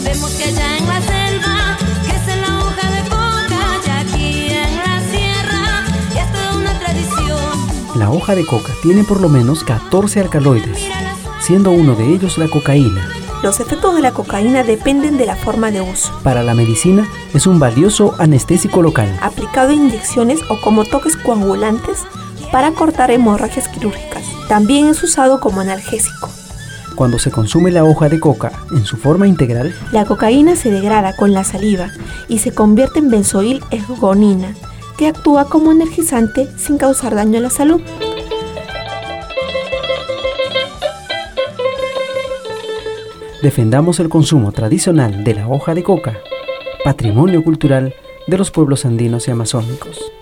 Sabemos que allá en la selva crece la hoja de coca, y aquí en la sierra ya es toda una tradición. La hoja de coca tiene por lo menos 14 alcaloides, siendo uno de ellos la cocaína. Los efectos de la cocaína dependen de la forma de uso. Para la medicina es un valioso anestésico local. Aplicado en inyecciones o como toques coagulantes para cortar hemorragias quirúrgicas. También es usado como analgésico. Cuando se consume la hoja de coca en su forma integral, la cocaína se degrada con la saliva y se convierte en benzoil-ergonina, que actúa como energizante sin causar daño a la salud. Defendamos el consumo tradicional de la hoja de coca, patrimonio cultural de los pueblos andinos y amazónicos.